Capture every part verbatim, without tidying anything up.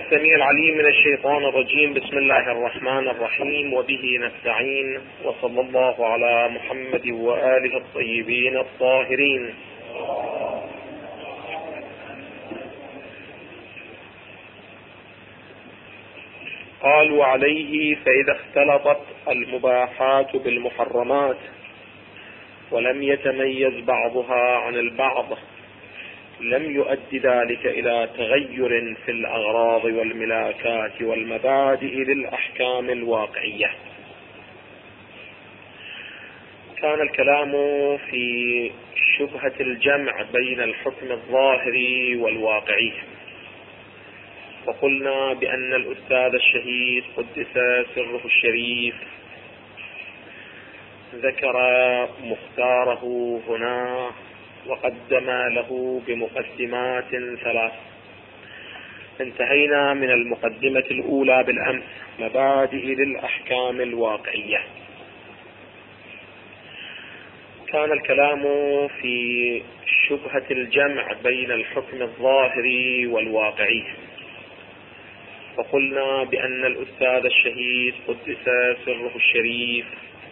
السميع العليم من الشيطان الرجيم. بسم الله الرحمن الرحيم، وبه نستعين، وصلى الله على محمد وآله الطيبين الطاهرين. قال: وعليه فإذا اختلطت المباحات بالمحرمات ولم يتميز بعضها عن البعض لم يؤدي ذلك إلى تغير في الأغراض والملاكات والمبادئ للأحكام الواقعية. كان الكلام في شبهة الجمع بين الحكم الظاهري والواقعي، وقلنا بأن الأستاذ الشهيد قدس سره الشريف ذكر مختاره هنا وقدم له بمقدمات ثلاث. انتهينا من المقدمة الأولى بالأمس، مبادئ للأحكام الواقعية. كان الكلام في شبهة الجمع بين الحكم الظاهري والواقعي، وقلنا بأن الأستاذ الشهيد قدس سره الشريف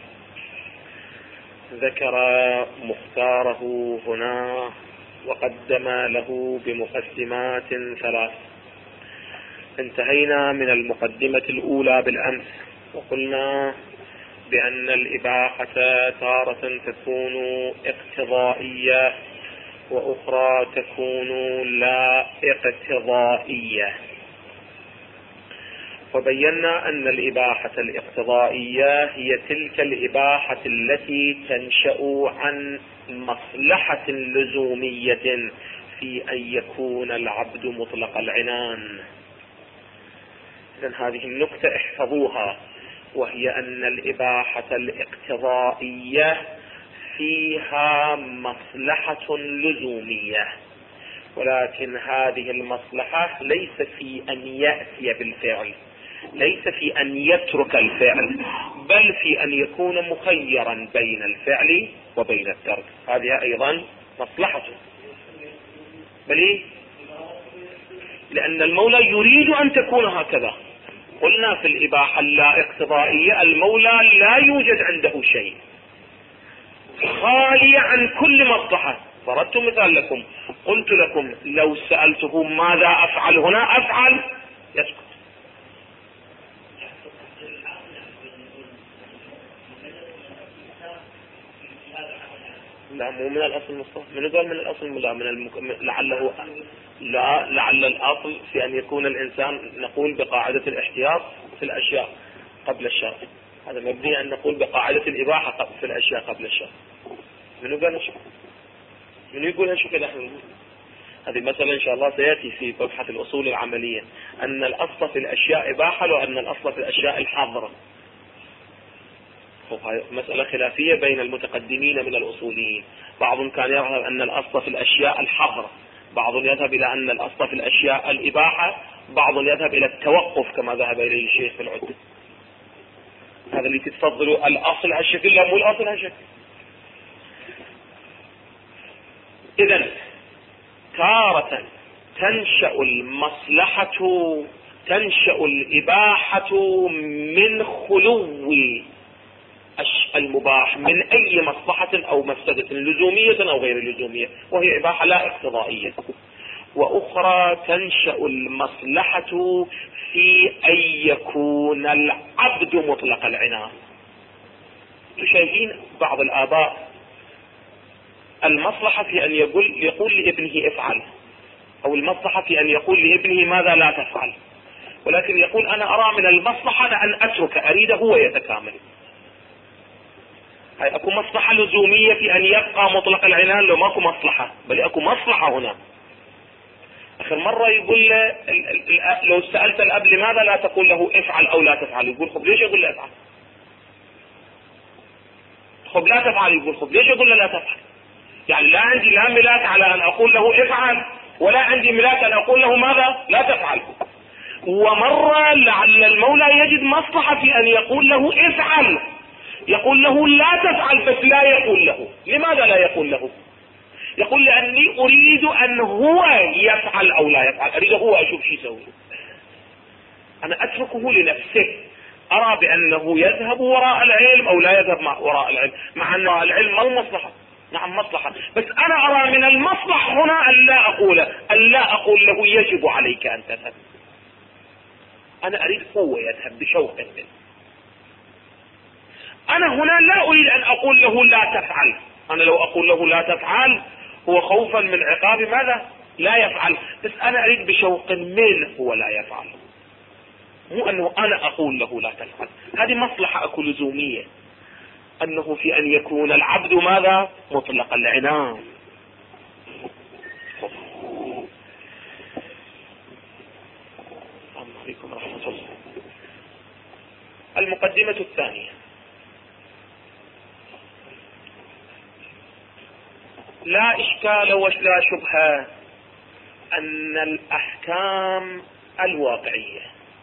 ذكر مختاره هنا وقدم له بمقدمات ثلاث. انتهينا من المقدمة الأولى بالأمس، وقلنا بأن الإباحة تارة تكون اقتضائية وأخرى تكون لا اقتضائية، وبينا أن الإباحة الاقتضائية هي تلك الإباحة التي تنشأ عن مصلحة لزومية في أن يكون العبد مطلق العنان. إذن هذه النقطة احفظوها، وهي أن الإباحة الاقتضائية فيها مصلحة لزومية، ولكن هذه المصلحة ليس في أن يأتي بالفعل، ليس في أن يترك الفعل، بل في أن يكون مخيرا بين الفعل وبين الترك. هذه أيضا مصلحته، بل إيه؟ لأن المولى يريد أن تكون هكذا. قلنا في الإباحة اللا اقتضائية المولى لا يوجد عنده شيء، خالي عن كل مصلحة. ضربت مثال لكم، قلت لكم لو سألته ماذا أفعل هنا أفعل، يسكت. لا، مو من الأصل مصطفى. من قال من الأصل؟ لا، من المك... لعله لا لعل الأصل في أن يكون الإنسان نقول بقاعدة الاحتياط في الأشياء قبل الشرع. هذا مبني أن نقول بقاعدة الإباحة في الأشياء قبل الشرع. من قال شو؟ من يقول شو كده؟ احنا هذه مثلا إن شاء الله سيأتي في مبحث الأصول العملية أن الأصل في الأشياء إباحة وأن الأصل في الأشياء الحظر. مسألة خلافية بين المتقدمين من الأصوليين. بعض كان يرى أن الأصل في الأشياء الحظر، بعض يذهب إلى أن الأصل في الأشياء الإباحة، بعض يذهب إلى التوقف كما ذهب إليه الشيخ في العدة. هذا اللي تتفضل الأصل هالشكل، لا مو الأصل هالشكل. إذن تارة تنشأ المصلحة، تنشأ الإباحة من خلو المباح من أي مصلحة أو مفسدة لزومية أو غير لزومية، وهي إباحة لا اقتضائية. وأخرى تنشأ المصلحة في أن يكون العبد مطلق العنان. شايفين بعض الآباء المصلحة في أن يقول يقول لابنه افعل، أو المصلحة في أن يقول لابنه ماذا لا تفعل، ولكن يقول أنا أرى من المصلحة أن أترك، أريده هو يتكامل. هاي أكو مصلحة لزومية في أن يبقى مطلق العنان، لو ماكو مصلحة، بل أكو مصلحة هنا. آخر مرة يقول له لو سألت الأب لماذا لا تقول له افعل أو لا تفعل، يقول خب ليش يقول له افعل؟ خب لا تفعل، يقول خب ليش يقول له لا تفعل؟ يعني لا عندي لا ملاك على أن أقول له افعل، ولا عندي ملاك أن أقول له ماذا لا تفعل. ومرة لعل المولى يجد مصلحة في أن يقول له افعل، يقول له لا تفعل، بس لا يقول له. لماذا لا يقول له؟ يقول لأني أريد أن هو يفعل أو لا يفعل، أريد هو أشوف شو يسوي. أنا أتركه لنفسه، أرى بأنه يذهب وراء العلم أو لا يذهب وراء العلم، مع أن العلم ما المصلحة، نعم مصلحة، بس أنا أرى من المصلح هنا أن لا أقول أن لا أقول له يجب عليك أن تذهب، أنا أريد هو يذهب بشوق منه. أنا هنا لا أريد أن أقول له لا تفعل، أنا لو أقول له لا تفعل هو خوفا من عقاب ماذا؟ لا يفعل، بس أنا أريد بشوق منه هو لا يفعل، مو أنه أنا أقول له لا تفعل. هذه مصلحة أكو لزومية، أنه في أن يكون العبد ماذا؟ مطلق العنان. عليكم رحمة الله. المقدمة الثانية، لا إشكال ولا شبهة أن الأحكام الواقعية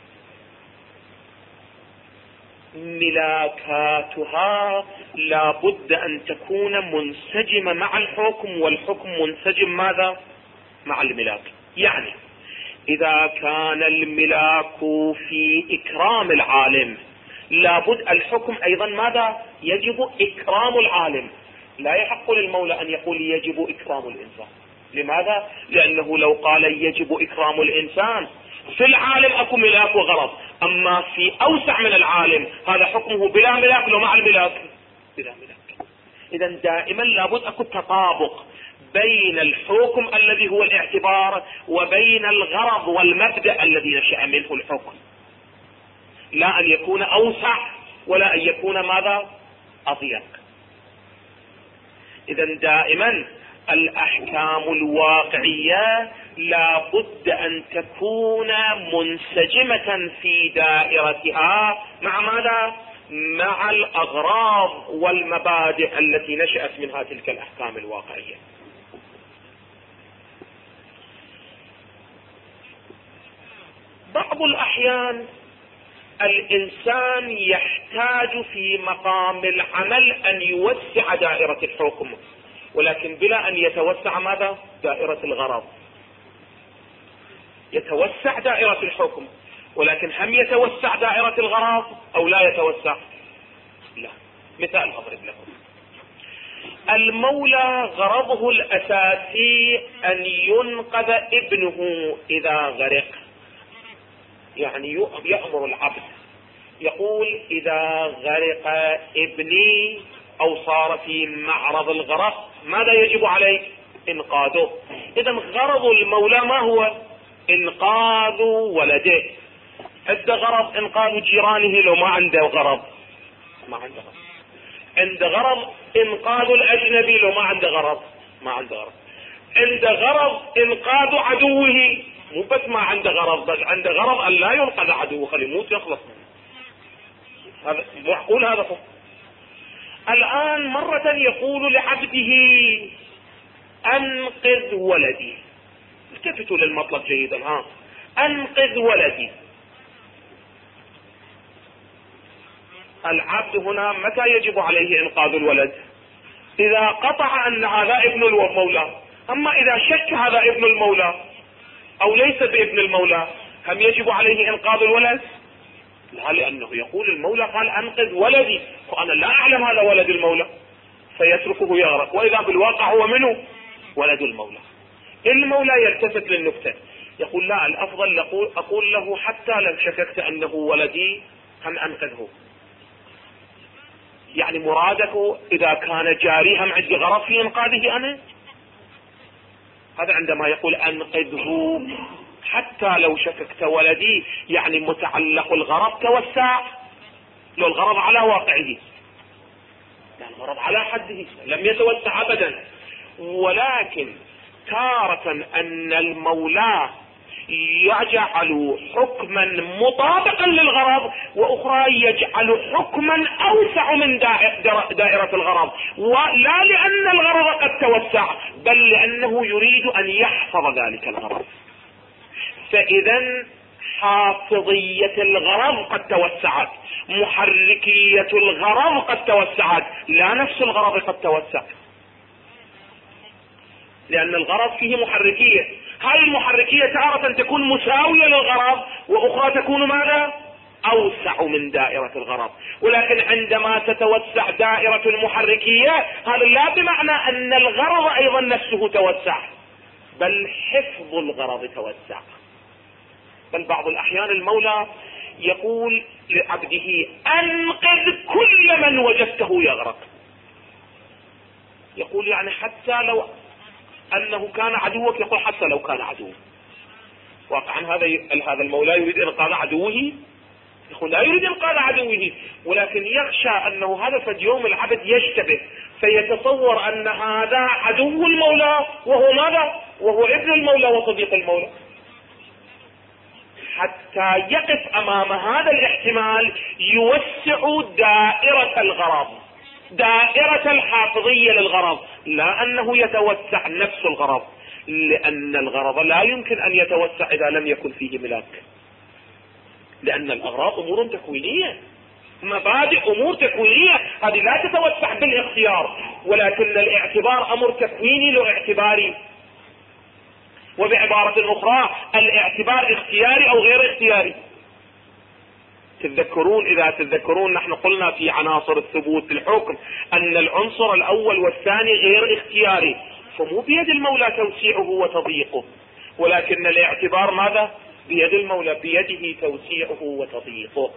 ملاكاتها لا بد أن تكون منسجمة مع الحكم، والحكم منسجم ماذا؟ مع الملاك. يعني إذا كان الملاك في إكرام العالم لابد الحكم أيضا ماذا؟ يجب إكرام العالم. لا يحق للمولى أن يقول يجب إكرام الإنسان. لماذا؟ لأنه لو قال يجب إكرام الإنسان في العالم أكو ملاك وغرض، أما في أوسع من العالم هذا حكمه بلا ملاك لو مع الملاك بلا ملاك. إذا دائما لابد أكو تطابق بين الحكم الذي هو الاعتبار وبين الغرض والمبدأ الذي نشأ منه الحكم، لا أن يكون أوسع ولا أن يكون ماذا؟ أضيق. إذا دائما الأحكام الواقعية لا بد أن تكون منسجمة في دائرتها مع ماذا؟ مع الأغراض والمبادئ التي نشأت منها تلك الأحكام الواقعية. بعض الأحيان الإنسان يحتاج في مقام العمل أن يوسع دائرة الحكم، ولكن بلا أن يتوسع ماذا؟ دائرة الغرض. يتوسع دائرة الحكم ولكن هم يتوسع دائرة الغرض أو لا يتوسع؟ لا. مثال أضرب لكم. المولى غرضه الأساسي أن ينقذ ابنه إذا غرق، يعني يأمر العبد يقول إذا غرق ابني أو صار في معرض الغرق ماذا يجب عليك؟ إنقاذه. إذا غرض المولى ما هو؟ إنقاذ ولده. عنده غرض إنقاذ جيرانه لو ما عنده غرض؟ ما عنده غرض. عنده غرض إنقاذ الأجنبي لو ما عنده غرض؟ ما عنده غرض. عنده غرض إنقاذ عدوه، مو بس ما عنده غرض، بل عنده غرض أن لا ينقذ عدوه، خليه يموت يخلص منه. هذا معقول هذا فهم. الآن مرة يقول لعبده أنقذ ولدي. التفتوا للمطلب جيدا. ها أنقذ ولدي. العبد هنا متى يجب عليه إنقاذ الولد؟ إذا قطع أن هذا ابن المولى. أما إذا شك هذا ابن المولى أو ليس بابن المولى هم يجب عليه إنقاذ الولد؟ لا، لأنه يقول المولى قال أنقذ ولدي، وأنا لا أعلم هذا ولد المولى فيتركه يغرق، وإذا بالواقع هو منه ولد المولى. المولى يلتفت للنكتة يقول لا، الأفضل أقول له حتى لو شككت أنه ولدي هم أنقذه. يعني مرادك إذا كان جاري هم عندي غرض في إنقاذه أنا؟ هذا عندما يقول أنقذه حتى لو شككت ولدي، يعني متعلق الغرض توسع. لو الغرض على واقعه، يعني الغرض على حده لم يتوسع أبدا. ولكن تارة أن المولى يجعل حكما مطابقا للغرض، وأخرى يجعل حكما أوسع من دائرة الغرض، ولا لأن الغرض قد توسع بل لأنه يريد أن يحفظ ذلك الغرض. فإذا حافظية الغرض قد توسعت، محركية الغرض قد توسعت، لا نفس الغرض قد توسع، لأن الغرض فيه محركية. هاي المحركية تارة تكون مساوية للغرض، وأخرى تكون ماذا؟ أوسع من دائرة الغرض. ولكن عندما تتوسع دائرة المحركية، هذا لا بمعنى أن الغرض أيضا نفسه توسع، بل حفظ الغرض توسع. بل بعض الأحيان المولى يقول لعبده: أنقذ كل من وجدته يغرق. يقول يعني حتى لو أنه كان عدوك، يقول حتى لو كان عدو. واقعا هذا هذا المولى يريد إنقاذ عدوه؟ يقول لا يريد إنقاذ عدوه، ولكن يخشى أنه هذا فد يوم العبد يشتبه فيتصور أن هذا عدو المولى وهو ماذا؟ وهو ابن المولى وصديق المولى. حتى يقف أمام هذا الاحتمال يوسع دائرة الغرض، دائرة الحافظية للغرض، لا أنه يتوسع نفس الغرض، لأن الغرض لا يمكن أن يتوسع إذا لم يكن فيه ملاك، لأن الأغراض أمور تكوينية، مبادئ أمور تكوينية، هذه لا تتوسع بالاختيار، ولكن الاعتبار أمر تكويني له اعتباري. وبعبارة أخرى الاعتبار اختياري أو غير اختياري. تتذكرون إذا تتذكرون نحن قلنا في عناصر الثبوت الحكم أن العنصر الأول والثاني غير اختياري، فمو بيد المولى توسيعه وتضييقه، ولكن الاعتبار ماذا؟ بيد المولى، بيده توسيعه وتضييقه.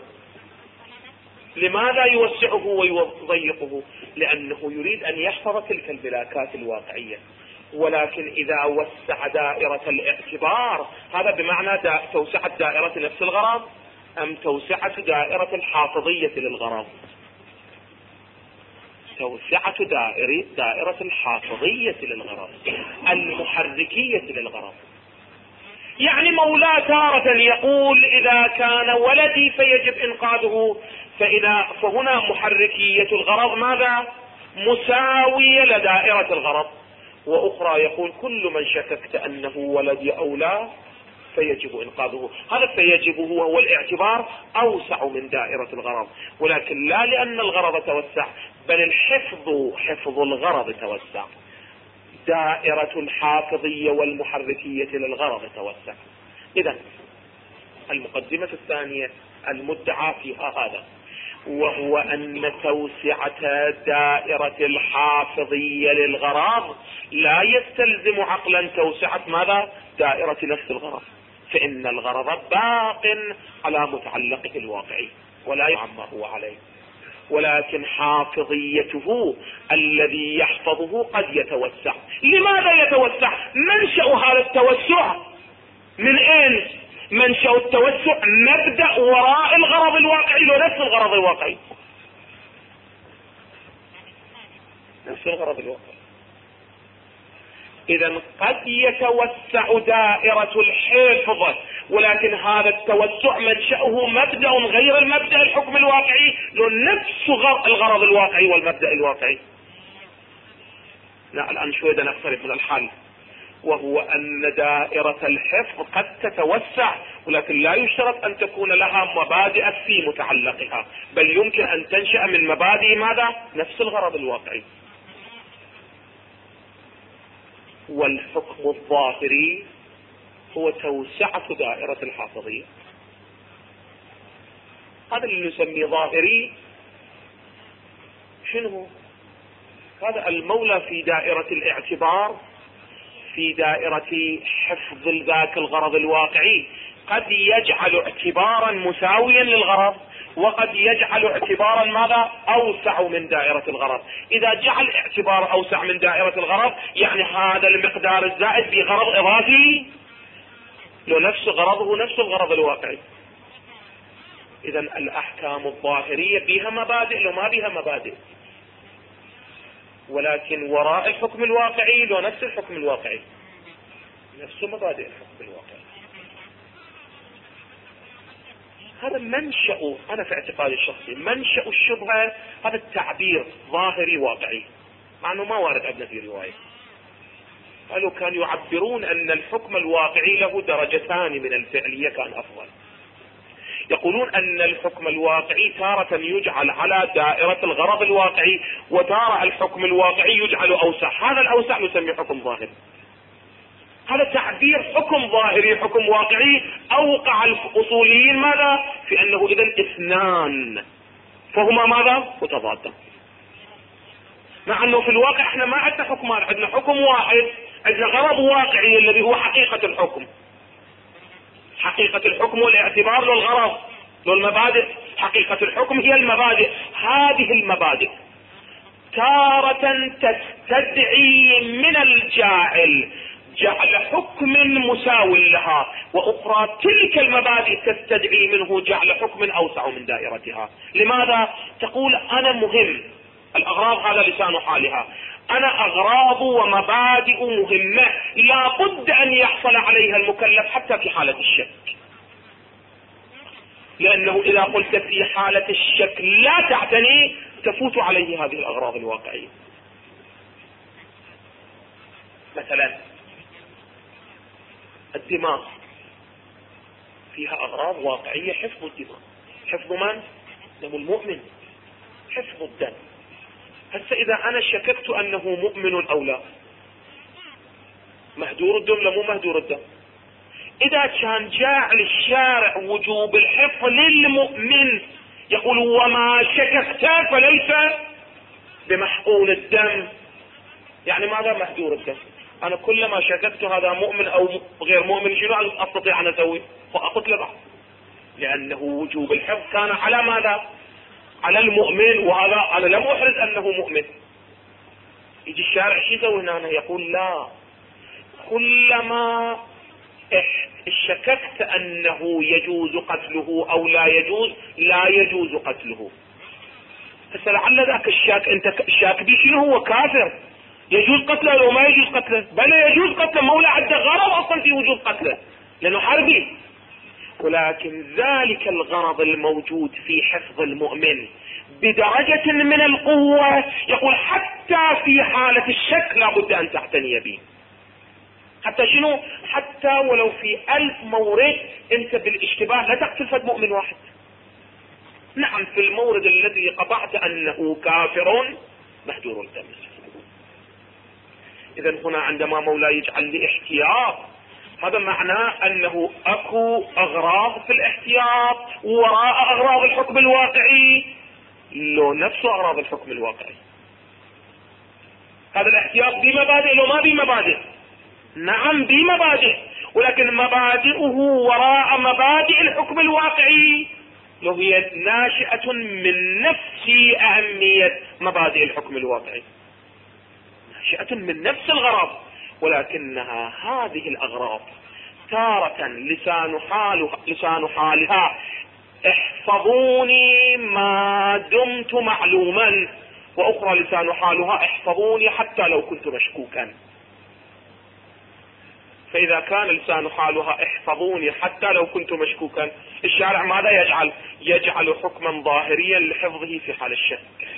لماذا يوسعه ويضيقه؟ لأنه يريد أن يحفظ تلك الملاكات الواقعية. ولكن إذا وسع دائرة الاعتبار، هذا بمعنى دا توسعت دائرة نفس الغرض أم توسعت دائرة الحافظية للغرض؟ توسعت دائرة دائرة الحافظية للغرض، المحركية للغرض. يعني مولاه تارة يقول إذا كان ولدي فيجب إنقاذه، فإذا فهنا محركية الغرض ماذا؟ مساوية لدائرة الغرض. وأخرى يقول كل من شككت أنه ولدي أو لا فيجب إنقاذه. هذا فيجب هو الاعتبار أوسع من دائرة الغرض، ولكن لا لأن الغرض توسع، بل الحفظ حفظ الغرض توسع. دائرة الحافظية والمحركية للغرض توسع. إذن المقدمة الثانية المدعى فيها هذا، وهو أن توسعة دائرة الحافظية للغرض لا يستلزم عقلا توسعة ماذا؟ دائرة نفس الغرض، فإن الغرض باق على متعلقه الواقعي ولا يعمر عليه، ولكن حافظيته الذي يحفظه قد يتوسع. لماذا يتوسع؟ منشأ هذا التوسع من أين؟ منشأ التوسع مبدأ وراء الغرض الواقعي ونفس الغرض الواقعي، نفس الغرض الواقعي. إذا قد يتوسع دائرة الحفظ، ولكن هذا التوسع منشأه مبدأ غير المبدأ الحكم الواقعي، لنفس الغرض الواقعي والمبدأ الواقعي. لا الآن شوية نقترب من الحل، وهو أن دائرة الحفظ قد تتوسع، ولكن لا يشترط أن تكون لها مبادئ في متعلقها، بل يمكن أن تنشأ من مبادئ ماذا؟ نفس الغرض الواقعي. والحكم الظاهري هو توسعة دائرة الحافظية، هذا اللي نسميه ظاهري. شنو هذا؟ المولى في دائرة الاعتبار، في دائرة حفظ ذاك الغرض الواقعي، قد يجعل اعتبارا مساويا للغرض، وقد يجعل اعتبارا ماذا؟ أوسع من دائرة الغرض. إذا جعل اعتبار أوسع من دائرة الغرض يعني هذا المقدار الزائد في غرض إضافي، لو نفس غرضه نفس الغرض الواقعي. إذا الأحكام الظاهرية بها مبادئ لو ما بها مبادئ، ولكن وراء الحكم الواقعي لو نفس الحكم الواقعي، نفس مبادئ الحكم الواقعي. هذا منشأ، أنا في اعتقادي الشخصي منشأ الشبهة هذا التعبير ظاهري واقعي، مع أنه ما وارد عندنا في رواية. قالوا كانوا يعبرون أن الحكم الواقعي له درجتان من الفعلية كان أفضل. يقولون أن الحكم الواقعي تارة يجعل على دائرة الغرض الواقعي، وتارة الحكم الواقعي يجعل أوسع، هذا الأوسع نسميه حكم ظاهري. هذا تعبير حكم ظاهري حكم واقعي أوقع الأصوليين ماذا؟ في أنه إذن اثنان فهما ماذا؟ متضادان، مع أنه في الواقع احنا ما عندنا حكمان، عندنا حكم واحد، عندنا غرض واقعي الذي هو حقيقة الحكم. حقيقة الحكم والاعتبار للغرض للمبادئ. حقيقة الحكم هي المبادئ. هذه المبادئ تارة تستدعي من الجاعل جعل حكم مساو لها، وأخرى تلك المبادئ تستدعي منه جعل حكم أوسع من دائرتها. لماذا؟ تقول أنا مهم، الأغراض هذا لسان حالها، أنا أغراض ومبادئ مهمة لا بد أن يحصل عليها المكلف حتى في حالة الشك، لأنه إذا قلت في حالة الشك لا تعتني تفوت عليه هذه الأغراض الواقعية. مثلا الدماء فيها أغراض واقعية، حفظ الدماء. حفظ من؟ دم المؤمن، حفظ الدم. هسه إذا أنا شككت أنه مؤمن أو لا، مهدور الدم لا مو مهدور الدم. إذا كان جاعل الشارع وجوب الحفظ للمؤمن يقول وما شككت فليس بمحقون الدم، يعني ماذا مهدور الدم؟ أنا كلما شككت هذا مؤمن أو غير مؤمن شنو أستطيع أن أسوي؟ فأقتل بعض، لأنه وجوب الحفظ كان على ماذا؟ على المؤمن، وهذا أنا لم أحرز أنه مؤمن. يجي الشارع شو يسوي هنا؟ يقول لا، كلما شككت أنه يجوز قتله أو لا يجوز لا يجوز قتله. فلعل ذاك الشاك أنت شاك به شنو هو كافر، يجوز قتله أو ما يجوز قتله؟ بل يجوز قتله، مولا عنده غرض أصلا في وجود قتله لأنه حربي. ولكن ذلك الغرض الموجود في حفظ المؤمن بدرجة من القوة يقول حتى في حالة الشك لا بد أن تعتني به. حتى شنو؟ حتى ولو في ألف مورد أنت بالاشتباه لا تقتل فد مؤمن واحد. نعم في المورد الذي قطعت أنه كافر مهدور الدم. إذن هنا عندما مولاي يجعل لي احتياط، هذا معناه أنه أكو أغراض في الاحتياط وراء أغراض الحكم الواقعي، لو نفس أغراض الحكم الواقعي. هذا الاحتياط بمبادئ لو ما بمبادئ؟ نعم بمبادئ، ولكن مبادئه وراء مبادئ الحكم الواقعي لو هي ناشئة من نفس أهمية مبادئ الحكم الواقعي، ناشئة من نفس الغرض، ولكنها هذه الأغراض تارة لسان حالها, لسان حالها احفظوني ما دمت معلوما، وأخرى لسان حالها احفظوني حتى لو كنت مشكوكا. فإذا كان لسان حالها احفظوني حتى لو كنت مشكوكا، الشارع ماذا يجعل؟ يجعل حكما ظاهريا لحفظه في حال الشك.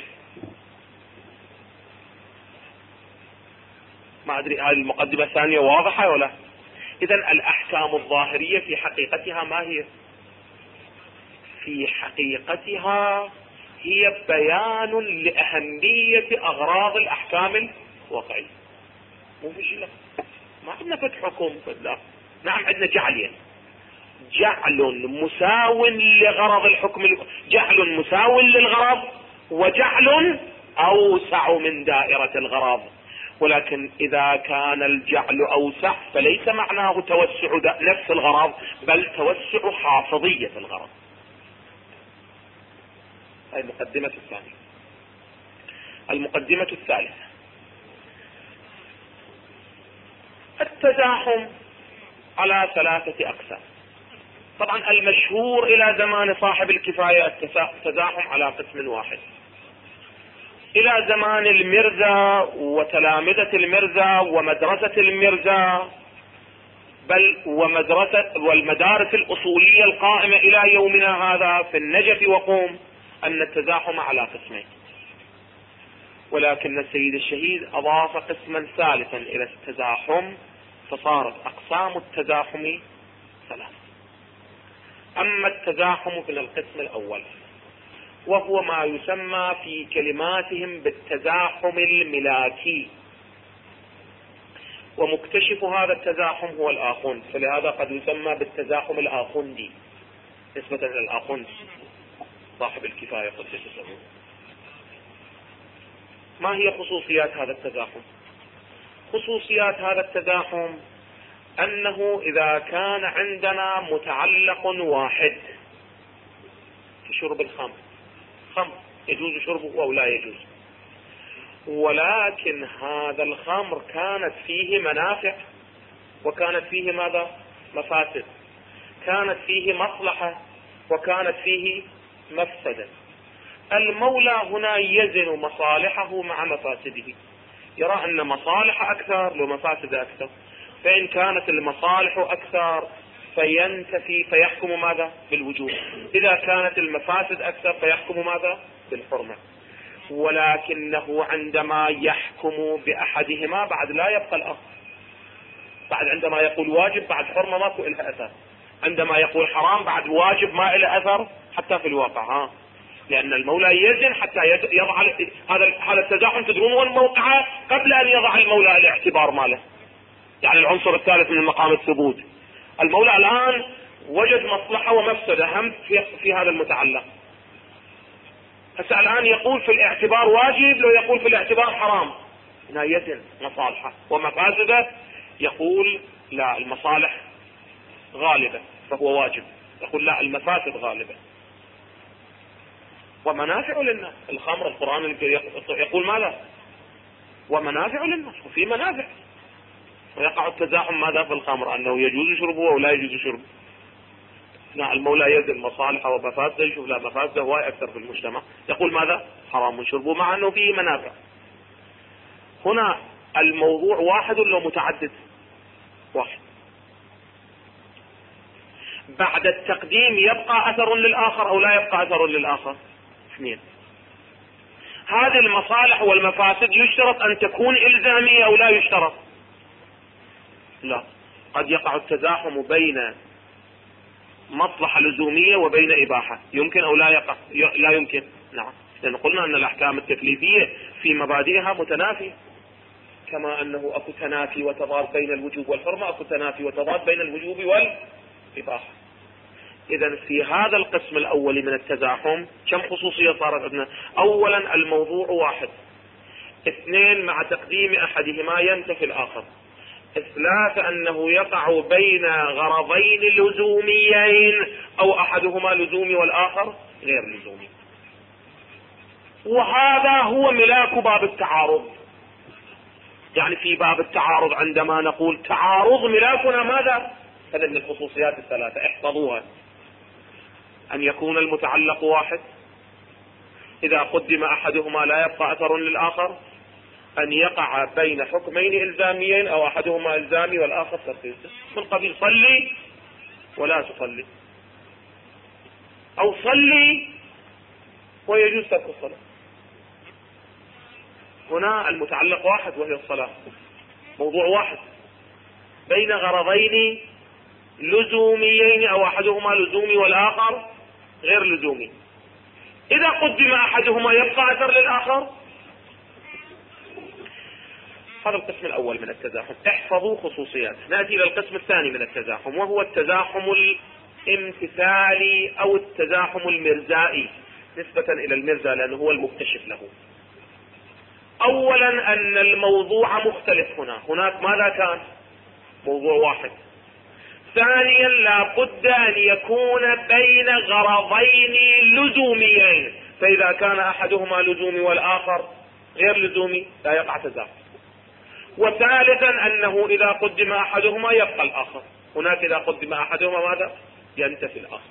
ما أدري هذه المقدمة الثانية واضحة ولا؟ إذن الأحكام الظاهرية في حقيقتها ما هي؟ في حقيقتها هي بيان لأهمية أغراض الأحكام الواقعية. مو في شيء، ما عندنا فتح حكم لا، نعم عندنا جعلين، جعل مساو لغرض الحكم، جعل مساو للغرض، وجعل أوسع من دائرة الغرض. ولكن إذا كان الجعل أوسع فليس معناه توسع نفس الغرض، بل توسع حافظية الغرض. هذه المقدمة الثانية. المقدمة الثالثة، التزاحم على ثلاثة أقسام. طبعا المشهور إلى زمان صاحب الكفاية التزاحم على قسم واحد. إلى زمان المرزا وتلامذة المرزا ومدرسة المرزا، بل ومدرسة والمدارس الأصولية القائمة إلى يومنا هذا في النجف وقوم، أن التزاحم على قسمين. ولكن السيد الشهيد أضاف قسما ثالثا إلى التزاحم، فصارت أقسام التزاحم ثلاث. أما التزاحم في القسم الأول وهو ما يسمى في كلماتهم بالتزاحم الملاكي، ومكتشف هذا التزاحم هو الآخوند، فلهذا قد يسمى بالتزاحم الآخوندي نسبة إلى الآخوند صاحب الكفاية قدس سره. ما هي خصوصيات هذا التزاحم؟ خصوصيات هذا التزاحم أنه إذا كان عندنا متعلق واحد في شرب الخمر، خمر يجوز شربه أو لا يجوز، ولكن هذا الخمر كانت فيه منافع وكانت فيه ماذا؟ مفاسد، كانت فيه مصلحة وكانت فيه مفسدة. المولى هنا يزن مصالحه مع مفاسده، يرى أن مصالح أكثر ومفاسد أكثر، فإن كانت المصالح أكثر فينتفي فيحكم ماذا؟ بالوجوب، إذا كانت المفاسد أكثر فيحكم ماذا؟ بالحرمة. ولكنه عندما يحكم بأحدهما بعد لا يبقى الآخر، بعد عندما يقول واجب بعد حرمة ما يكون لها أثر، عندما يقول حرام بعد واجب ما له أثر حتى في الواقع. ها لأن المولى يزن حتى يضع هذا هذا التزاحم، تدرون وين موقعه؟ قبل أن يضع المولى الاعتبار ماله، يعني العنصر الثالث من مقام الثبوت. المولى الآن وجد مصلحة ومفسدة هم في, في هذا المتعلق. هسه الآن يقول في الاعتبار واجب، لو يقول في الاعتبار حرام. هنا يزن مصالحة ومفاسده، يقول لا المصالح غالبة فهو واجب، يقول لا المفاسد غالبة. ومنافع للناس، الخمر القرآن يقول ماذا؟ ومنافع للناس، وفي منافع. ويقع التزاحم ماذا في الخمر؟ أنه يجوز شربه أو لا يجوز شربه. لا المولى يزن مصالحه ومفاسده، يشوف لا مفاسده هواي أكثر في المجتمع، يقول ماذا؟ حرام شربه مع أنه فيه منافع. هنا الموضوع واحد ولا متعدد؟ واحد. بعد التقديم يبقى أثر للآخر أو لا يبقى أثر للآخر؟ اثنين. هذه المصالح والمفاسد يشترط أن تكون إلزامية أو لا يشترط؟ لا، قد يقع التزاحم بين مصلحة لزومية وبين إباحة، يمكن أو لا يقع؟ لا يمكن. نعم، لأن قلنا أن الأحكام التكليفية في مبادئها متنافية، كما أنه أكو تنافي وتضاد بين الوجوب والحرمة، أكو تنافي وتضاد بين الوجوب والإباحة. إذن في هذا القسم الأول من التزاحم كم خصوصية صارت عندنا؟ أولا الموضوع واحد، اثنين مع تقديم أحدهما ينتفي الآخر، ثلاثة أنه يقع بين غرضين لزوميين أو أحدهما لزومي والآخر غير لزومي. وهذا هو ملاك باب التعارض. يعني في باب التعارض عندما نقول تعارض ملاكنا ماذا؟ هذا من الخصوصيات الثلاثة احفظوها: أن يكون المتعلق واحد، إذا قدم أحدهما لا يبقى أثر للآخر، أن يقع بين حكمين إلزاميين أو أحدهما إلزامي والآخر ترخيصي، من قبيل صلي ولا تصلي، أو صلي ويجوز ترك الصلاة. هنا المتعلق واحد وهي الصلاة، موضوع واحد بين غرضين لزوميين أو أحدهما لزومي والآخر غير لزومي. إذا قدم أحدهما يبقى أثر للآخر. هذا القسم الأول من التزاحم، احفظوا خصوصيات. نأتي إلى القسم الثاني من التزاحم، وهو التزاحم الامتثالي أو التزاحم المرزائي نسبة إلى المرزا لأنه هو المكتشف له. أولا أن الموضوع مختلف هنا، هناك ماذا كان؟ موضوع واحد. ثانيا لا بد أن يكون بين غرضين لزوميين، فإذا كان أحدهما لزومي والآخر غير لزومي لا يقع تزاحم. وثالثا أنه إذا قدم أحدهما يبقى الآخر، هناك إذا قدم أحدهما ماذا؟ ينتفي الآخر.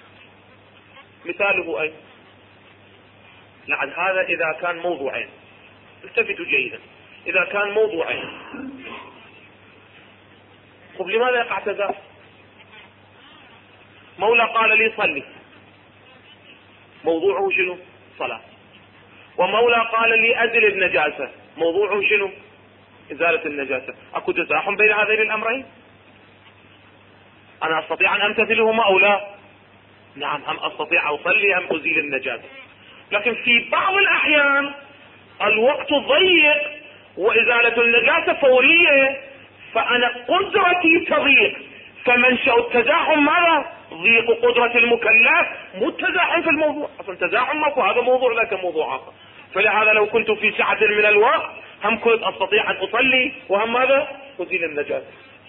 مثاله أي؟ لعد هذا إذا كان موضوعين، التفتوا جيدا، إذا كان موضوعين طب لماذا يقع تزاحم؟ مولى قال لي صلي، موضوعه شنو؟ صلاة. ومولى قال لي أزل النجاسة، موضوعه شنو؟ إزالة النجاسة. أكو تزاحم بين هذين الأمرين؟ أنا أستطيع أن أمتثلهما أو لا؟ نعم، أم أستطيع أصلي أم أزيل النجاسة. لكن في بعض الأحيان الوقت ضيق وإزالة النجاسة فورية، فأنا قدرتي تضيق، فمنشأ التزاحم ماذا؟ ضيق قدرة المكلف، مو التزاحم في الموضوع، أصلا تزاحم ماكو، هذا موضوع ذاك موضوع آخر. فلهذا لو كنت في سعة من الوقت هم كنت أستطيع أن أصلي وهم ماذا؟ أزيل النجاسة.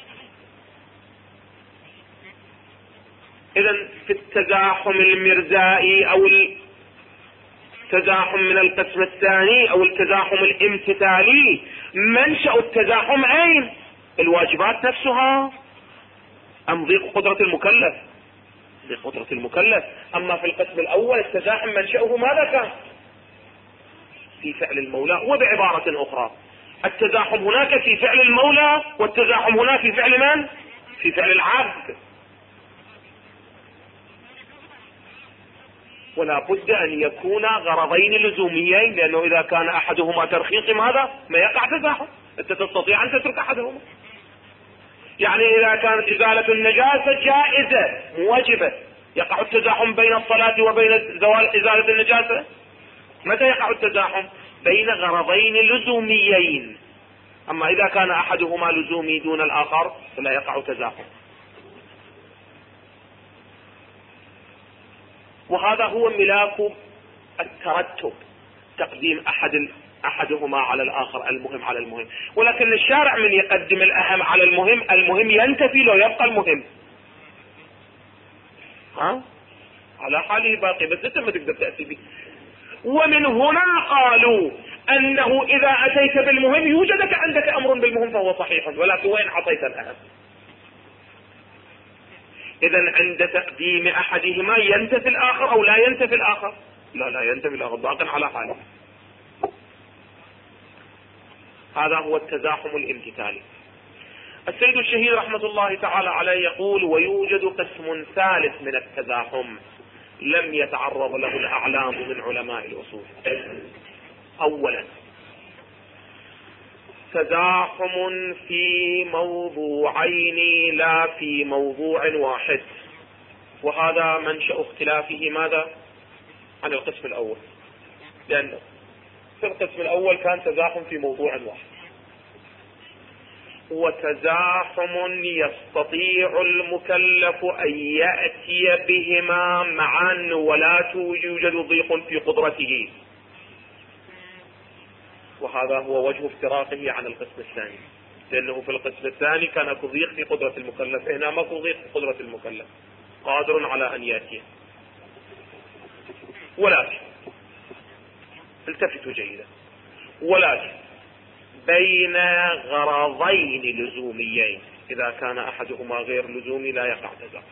إذن في التزاحم المرزائي أو التزاحم من القسم الثاني أو التزاحم الامتثالي، منشأ التزاحم أين؟ الواجبات نفسها أم ضيق قدرة المكلف؟ ضيق قدرة المكلف. أما في القسم الأول التزاحم منشأه ماذا كان؟ في فعل المولى. وبعبارة أخرى التزاحم هناك في فعل المولى، والتزاحم هنا في فعل من؟ في فعل العبد. ولا بد أن يكون غرضين لزوميين، لأنه إذا كان أحدهما ترخيص ماذا؟ ما يقع تزاحم، أنت تستطيع أن تترك أحدهما. يعني إذا كانت إزالة النجاسة جائزة واجبة، يقع التزاحم بين الصلاة وبين زوال إزالة النجاسة؟ متى يقع التزاحم؟ بين غرضين لزوميين. أما إذا كان أحدهما لزومي دون الآخر فلا يقع تزاحم. وهذا هو ملاك الترتب، تقديم أحد أحدهما على الآخر، المهم على المهم. ولكن الشارع من يقدم الأهم على المهم، المهم ينتفي لو يبقى المهم، ها؟ على حاله باقي، بس أنت ما تقدر تأتي به. ومن هنا قالوا أنه إذا أتيت بالمهم يوجدك عندك أمر بالمهم فهو صحيح، ولكن وين عطيت الأهم؟ إذن عند تقديم أحدهما ينتفي الآخر أو لا ينتفي الآخر؟ لا لا ينتفي الآخر، باق على حاله. هذا هو التزاحم الامتثالي. السيد الشهيد رحمة الله تعالى عليه يقول: ويوجد قسم ثالث من التزاحم لم يتعرض له الأعلام من علماء الأصول. أولا تزاحم في موضوعين لا في موضوع واحد، وهذا منشأ اختلافه ماذا؟ عن القسم الأول، لأنه في القسم الأول كان تزاحم في موضوع واحد، وتزاحم يستطيع المكلف أن يأتي بهما معا ولا يوجد ضيق في قدرته، وهذا هو وجه افتراقه عن القسم الثاني، لأنه في القسم الثاني كان ضيق في قدرة المكلف، هنا ما ضيق في قدرة المكلف، قادر على أن يأتي. ولكن التفتوا جيدا، ولكن بين غرضين لزوميين، إذا كان أحدهما غير لزومي لا يقع تزاحم.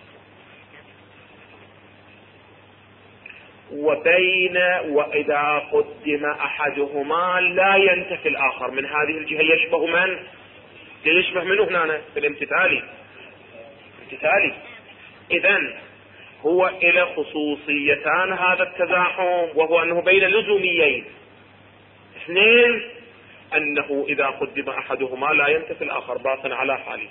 وبين وإذا قدم أحدهما لا ينتفي الآخر، من هذه الجهة يشبه من؟ يشبه منه هنا في الامتثالي. امتثالي إذن هو إلى خصوصيتان هذا التزاحم، وهو أنه بين لزوميين. اثنين، أنه إذا قدم أحدهما لا ينتفي الآخر، باق على حاله.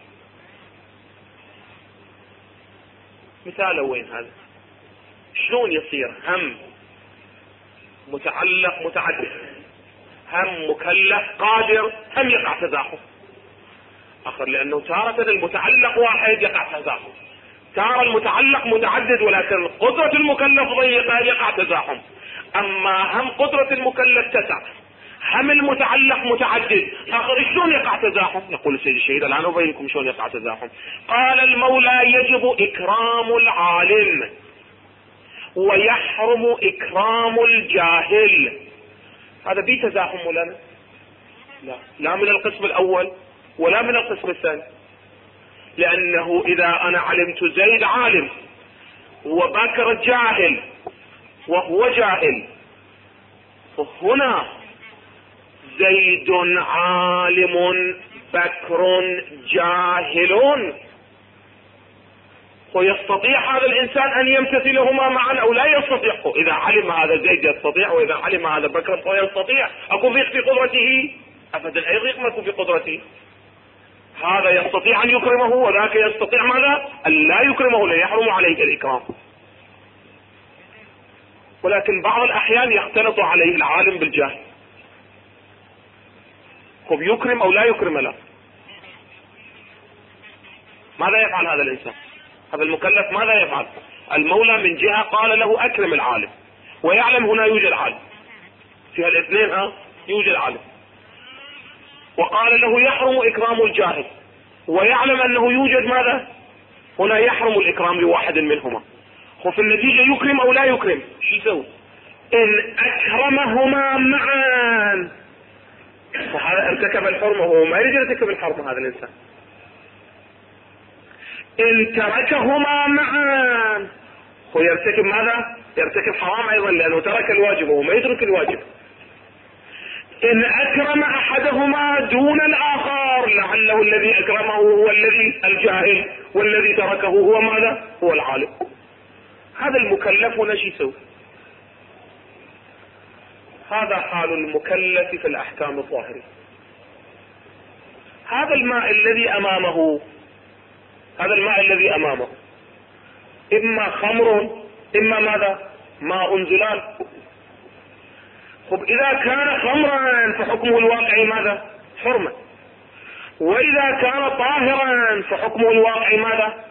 مثال وين هذا؟ شلون يصير هم متعلق متعدد، هم مكلف قادر، هم يقع تزاحم آخر؟ لأنه تارة المتعلق واحد يقع تزاحم، تارة المتعلق متعدد ولكن قدرة المكلف ضيقة يقع تزاحم. أما هم قدرة المكلف تسع، هم المتعلق متعدد، آخر شلون يقع تزاحم؟ يقول السيد الشهيد الآن أبينكم شلون يقع تزاحم. قال: المولى يجب إكرام العالم ويحرم إكرام الجاهل. هذا بيه تزاحم ولا لا؟ لا من القسم الأول ولا من القسم الثاني، لأنه إذا أنا علمت زيد عالم وبكر جاهل وهو جاهل، فهنا زيد عالم بكر جاهل، ويستطيع هذا الإنسان أن يمتثلهما معا أو لا يستطيع؟ إذا علم هذا زيد يستطيع، وإذا علم هذا بكر فهو يستطيع. أكو ضيق في قدرته؟ أبدا أي ضيق ما يكون في قدرته. هذا يستطيع أن يكرمه وذاك يستطيع ماذا؟ أن لا يكرمه، لا يحرم عليه الإكرام. ولكن بعض الأحيان يختلط عليه العالم بالجاهل، هو يكرم أو لا يكرم له. ماذا يفعل هذا الإنسان؟ هذا المكلف ماذا يفعل؟ المولى من جهة قال له أكرم العالم، ويعلم هنا يوجد عالم، في هالاثنين ها يوجد عالم، وقال له يحرم إكرام الجاهل، ويعلم أنه يوجد ماذا؟ هنا يحرم الإكرام لواحد منهما. وفي النتيجة يكرم أو لا يكرم، شو يسوي؟ إن أكرمهما معا فهذا ارتكب الحرمة، هو ما يريد يرتكب الحرمة هذا الإنسان. إن تركهما معا هو يرتكب ماذا؟ يرتكب حرام أيضا، لأنه ترك الواجب وهو ما يترك الواجب. إن أكرم أحدهما دون الآخر لعله الذي أكرمه هو الذي الجاهل، والذي تركه هو ماذا؟ هو العالم. هذا المكلف هنا شو يسوي؟ هذا حال المكلف في الأحكام الظاهرة. هذا الماء الذي أمامه هذا الماء الذي أمامه إما خمر إما ماذا؟ ماء زلال. خب إذا كان خمرا فحكمه الواقعي ماذا؟ حرمة. وإذا كان طاهرا فحكمه الواقعي ماذا؟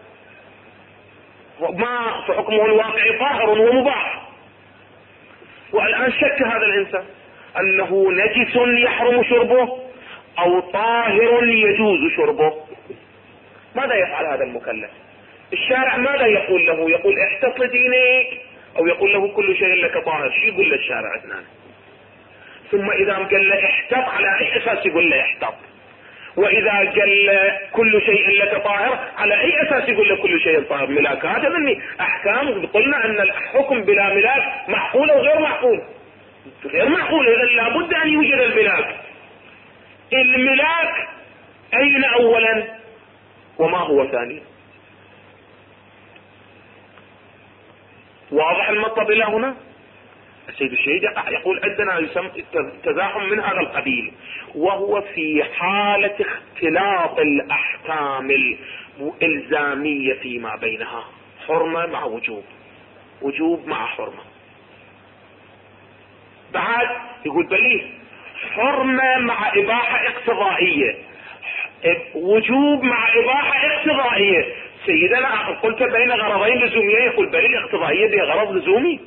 ما فحكمه الواقعي طاهر ومباح. والآن شك هذا الإنسان أنه نجس يحرم شربه أو طاهر يجوز شربه. ماذا يفعل هذا المكلف؟ الشارع ماذا يقول له؟ يقول احتط لدينك، أو يقول له كل شيء لك طاهر؟ شو يقول للشارع اثنان؟ ثم إذا قال له احتط على أي أساس يقول له احتط؟ وإذا قال كل شيء لك طاهر على أي أساس يقول له كل شيء طاهر؟ ملاك. هذا مني أحكام قلنا أن الحكم بلا ملاك معقول أو غير معقول؟ غير معقول. إذا لابد أن يوجد الملاك. الملاك أين أولا وما هو ثانيا؟ واضح المطلب إلى هنا؟ السيد الشهيد يقول عندنا تزاحم من هذا القبيل، وهو في حالة اختلاط الأحكام الإلزامية فيما بينها، حرمة مع وجوب، وجوب مع حرمة. بعد يقول بليه حرمة مع إباحة اقتضائية، وجوب مع إباحة اقتضائية. سيدنا قلت بين غرضين لزوميين، يقول بل الاقتضائية بها غرض لزومي.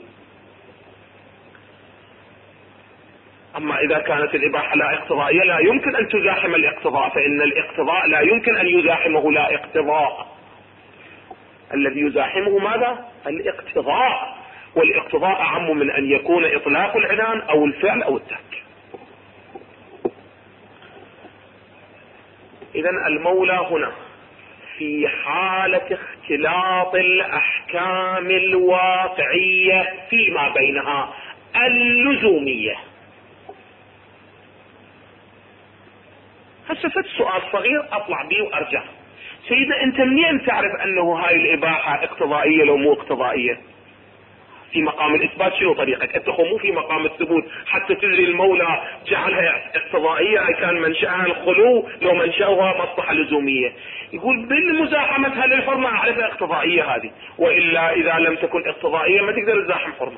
أما إذا كانت الإباحة لا اقتضائية لا يمكن أن تزاحم الاقتضاء، فإن الاقتضاء لا يمكن أن يزاحمه لا اقتضاء. الذي يزاحمه ماذا؟ الاقتضاء، والاقتضاء أعم من أن يكون إطلاق العنان أو الفعل أو الترك. إذن المولى هنا في حالة اختلاط الأحكام الواقعية فيما بينها اللزومية. هسه فت سؤال صغير أطلع بيه وأرجع. سيدنا أنت منين تعرف أنه هاي الإباحة اقتضائية لو مو اقتضائية؟ في مقام الإثبات شنو طريقك؟ أنت مو في مقام الثبوت حتى تدري المولى جعلها اقتضائية، أي كان منشأها الخلو لو منشأها مصلحة لزومية. يقول بالمزاحمة هل الحرمة أعرفها اقتضائية هذه، وإلا إذا لم تكن اقتضائية ما تقدر تزاحم حرمة.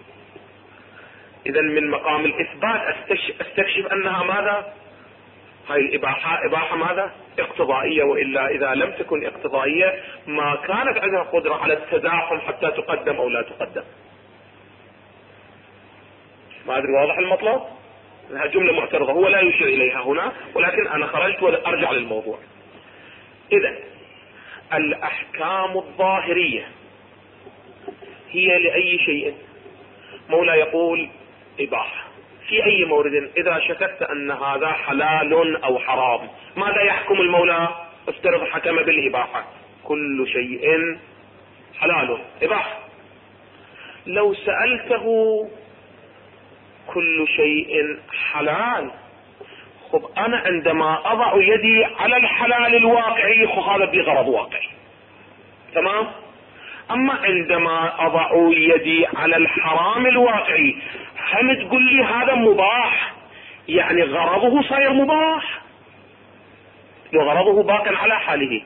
إذا من مقام الإثبات استكشف أنها ماذا؟ هاي الإباحة إباحة ماذا؟ اقتضائية، وإلا إذا لم تكن اقتضائية ما كانت عندها قدرة على التزاحم حتى تقدم أو لا تقدم. ما أدري واضح المطلب؟ لها جملة معترضة، هو لا يشير إليها هنا، ولكن أنا خرجت وأرجع للموضوع. إذا الأحكام الظاهرية هي لأي شيء مولى يقول إباحة في أي مورد. إذا شككت أن هذا حلال أو حرام ماذا يحكم المولى؟ افترض حكم بالإباحة، كل شيء حلال إباحة. لو سألته كل شيء حلال، خب أنا عندما أضع يدي على الحلال الواقعي هذا بغرض واقعي، تمام؟ أما عندما أضع يدي على الحرام الواقعي هم تقول لي هذا مباح، يعني غرضه صاير مباح وغرضه باق على حاله.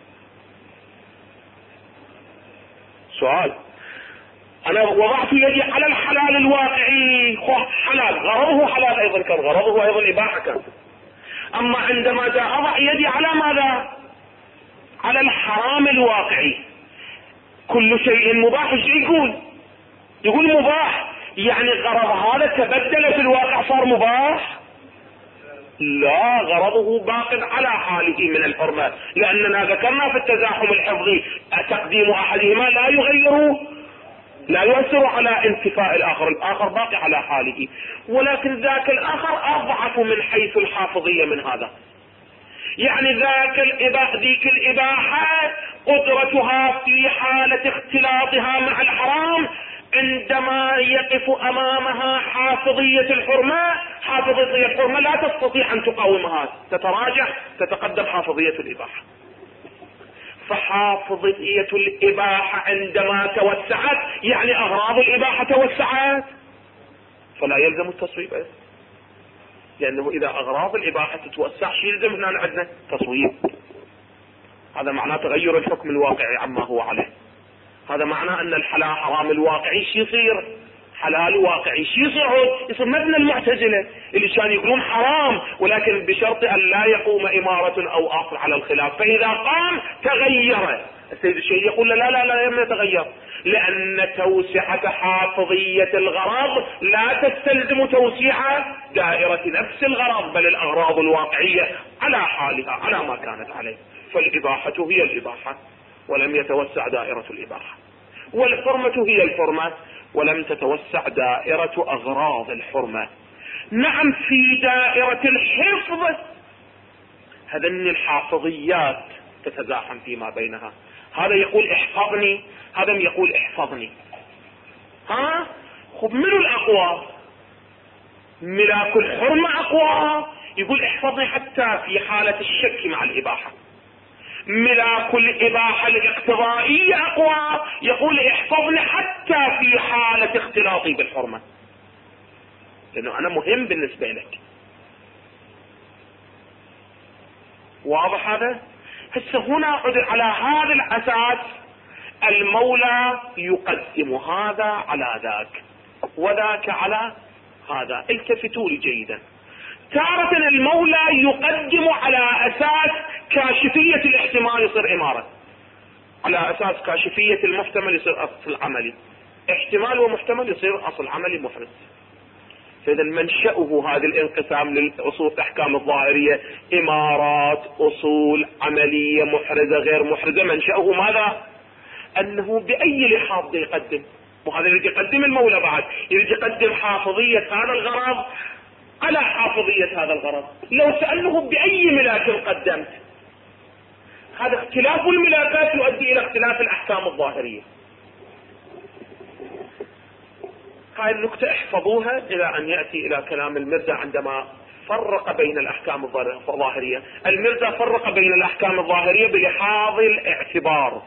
سؤال، أنا وضعت يدي على الحلال الواقعي حلال، غرضه حلال أيضا كان، غرضه أيضا إباحة كان. أما عندما أضع يدي على ماذا؟ على الحرام الواقعي. كل شيء مباح، ايش يقول؟ يقول مباح، يعني غرض هذا تبدل في الواقع صار مباح؟ لا، غرضه باق على حاله من الحرمة، لأننا ذكرنا في التزاحم الحفظي تقديم أحدهما لا يغير لا يؤثر على انتفاء الآخر، الآخر باقي على حاله، ولكن ذاك الآخر أضعف من حيث الحافظية من هذا. يعني ذاك الإباحة ذيك الإباحة قدرتها في حالة اختلاطها مع الحرام عندما يقف أمامها حافظية الحرمة، حافظية الحرمة لا تستطيع أن تقاومها، تتراجع، تتقدم حافظية الإباحة. فحافظية الإباحة عندما توسعت يعني أغراض الإباحة توسعت، فلا يلزم التصويب، لأنه إذا أغراض الإباحة تتوسع شيء يلزم هنا عندنا تصويب. هذا معناه تغير الحكم الواقعي عما هو عليه. هذا معناه أن الحلال حرام الواقعي شي يصير حلال واقعي، شي يصير يصير مبنى المعتزلة اللي كانوا يقولون حرام ولكن بشرط أن لا يقوم إمارة أو أصل على الخلاف، فإذا قام تغير. السيد الشهيد يقول لا لا لا لم يتغير، لأن توسعة حافظية الغرض لا تستلزم توسيع دائرة نفس الغرض، بل الأغراض الواقعية على حالها على ما كانت عليه. فالإباحة هي الإباحة ولم يتوسع دائرة الإباحة، والحرمة هي الحرمة ولم تتوسع دائرة أغراض الحرمة. نعم، في دائرة الحفظ هذين الحافظيات تتزاحم فيما بينها، هذا يقول احفظني، هذا يقول احفظني. ها خب منو الأقوى؟ ملاك الحرمة أقوى، يقول احفظني حتى في حالة الشك مع الإباحة. ملاك الإباحة الاقتضائية أقوى، يقول احفظني حتى في حالة اختلاطي بالحرمة، لأنه أنا مهم بالنسبة لك. واضح هذا؟ هسه هنا على هذا الأساس المولى يقدم هذا على ذاك وذاك على هذا. التفتوا لي جيدا. تارة المولى يقدم على أساس كاشفية الاحتمال يصير إمارة، على أساس كاشفية المحتمل يصير أصل عملي، احتمال ومحتمل يصير أصل عملي محرز. فإذا منشأه هذا الانقسام للأصول الأحكام الظاهرية إمارات، أصول عملية، محرزة، غير محرزة، منشأه ماذا؟ أنه بأي لحاظ يقدم، وهذا اللي يقدم المولى بعد يريد يقدم حافظية هذا الغرض على حافظية هذا الغرض. لو سأله بأي ملاك قدمت، هذا اختلاف الملاكات يؤدي إلى اختلاف الأحكام الظاهرية. هاي النقطة احفظوها إلى أن يأتي إلى كلام المرزا عندما فرق بين الأحكام الظاهرية. المرزا فرق بين الأحكام الظاهرية بلحاظ الاعتبار،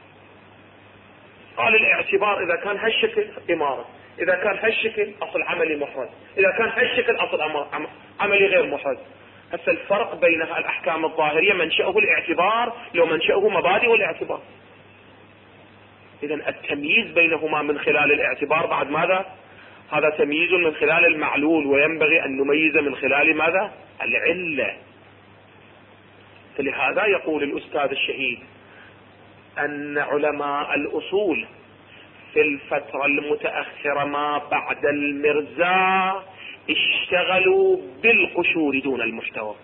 قال الاعتبار إذا كان هالشكل إمارة، إذا كان هالشكل أصل عملي محرز، إذا كان هالشكل أصل عملي غير محرز. هسه الفرق بين الأحكام الظاهرية منشأه الاعتبار، لو منشأه مبادئ الاعتبار. إذن التمييز بينهما من خلال الاعتبار بعد ماذا؟ هذا تمييز من خلال المعلول، وينبغي أن نميز من خلال ماذا؟ العلة. فلهذا يقول الأستاذ الشهيد أن علماء الأصول في الفترة المتأخرة ما بعد المرزا اشتغلوا بالقشور دون المحتوى،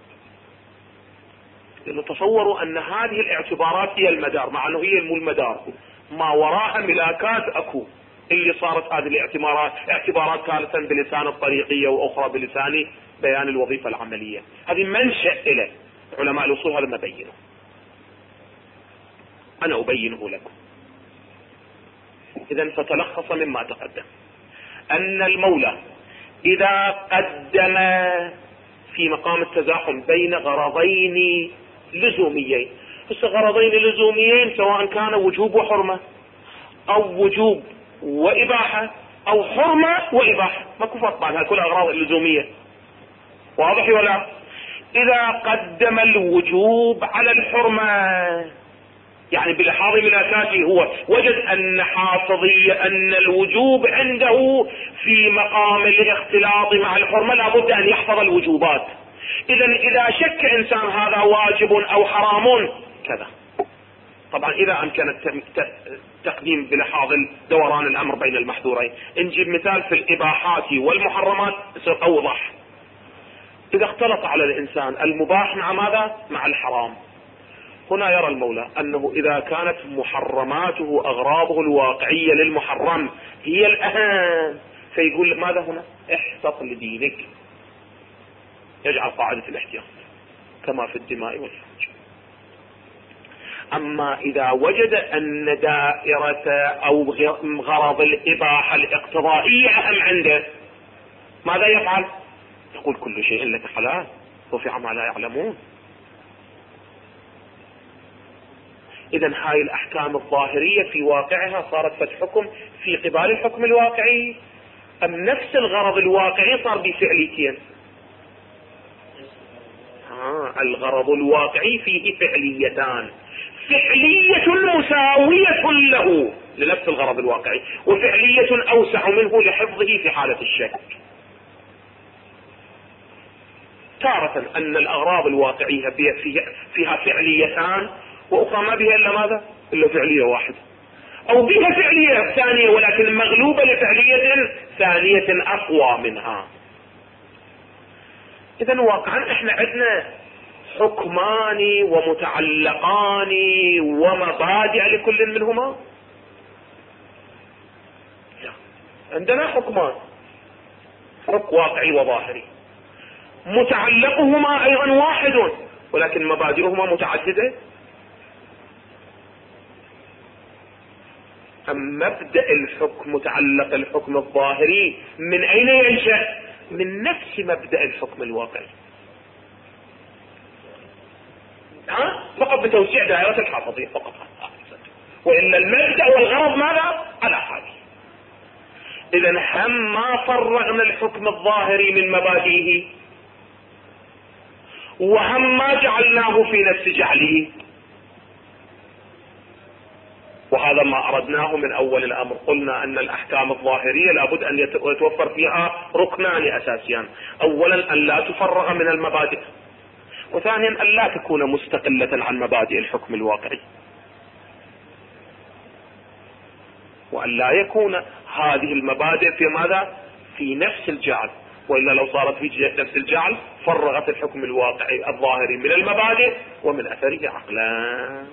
لأنه تصوروا أن هذه الاعتبارات هي المدار، مع أنه هي مو المدار، ما وراءها ملاكات أكو. اللي صارت هذه الاعتبارات اعتبارات ثالثا بلسان الطريقية وأخرى بلسان بيان الوظيفة العملية، هذه منشأ إلى علماء الأصول. هذا ما بينه، أنا أبينه لكم. إذن فتلخص مما تقدم أن المولى إذا قدم في مقام التزاحم بين غرضين لزوميين، بس غرضين لزوميين سواء كان وجوب وحرمة أو وجوب وإباحة أو حرمة وإباحة، ما كفر طبعا كل أغراض اللزومية. واضح ولا؟ إذا قدم الوجوب على الحرمة يعني بلحاظ ملاكاته هو وجد أن حافظية أن الوجوب عنده في مقام الاختلاط مع الحرمة لابد أن يحفظ الوجوبات. إذن إذا شك إنسان هذا واجب أو حرام كذا، طبعا إذا أمكن التقديم بلحاظ دوران الأمر بين المحظورين. نجيب مثال في الإباحات والمحرمات يصير أوضح. إذا اختلط على الإنسان المباح مع ماذا؟ مع الحرام. هنا يرى المولى أنه إذا كانت محرماته أغراضه الواقعية للمحرم هي الأهم، فيقول ماذا هنا؟ احتط لدينك، يجعل قاعدة الاحتياط كما في الدماء والفرج. أما إذا وجد أن دائرة أو غرض الإباحة الاقتضائية أهم عنده، ماذا يفعل؟ يقول كل شيء لك حلال رفع ما لا يعلمون. إذن هاي الأحكام الظاهرية في واقعها صارت فتحكم في قبال الحكم الواقعي، أم نفس الغرض الواقعي صار بفعليتين؟ آه الغرض الواقعي فيه فعليتان، فعلية مساوية له لنفس الغرض الواقعي، وفعلية أوسع منه لحفظه في حالة الشك. تارة أن الأغراض الواقعية فيها فعليتان، وأخرى ما بها إلا ماذا؟ إلا فعلية واحدة، أو بها فعلية ثانية ولكن مغلوبة لفعلية ثانية أقوى منها. إذن واقعا إحنا عندنا حكمان ومتعلقان ومبادئ لكل منهما. عندنا حكمان، حكم واقعي وظاهري، متعلقهما أيضا واحد ولكن مبادئهما متعددة. أم مبدأ الحكم متعلق الحكم الظاهري من أين ينشأ؟ من نفس مبدأ الحكم الواقعي، ها؟ فقط بتوسيع دائرة الحافظية فقط، وإلا المبدأ والغرض ماذا؟ على حاله. إذن هم ما فرغنا الحكم الظاهري من مبادئه، وهم ما جعلناه في نفس جعله، وهذا ما أردناه من أول الأمر. قلنا أن الأحكام الظاهرية لابد أن يتوفر فيها ركنان أساسيان: أولا أن لا تفرغ من المبادئ، وثانيا أن لا تكون مستقلة عن مبادئ الحكم الواقعي، وأن لا يكون هذه المبادئ في ماذا؟ في نفس الجعل، وإلا لو صارت في نفس الجعل فرغت الحكم الواقعي الظاهري من المبادئ ومن أثره عقلا.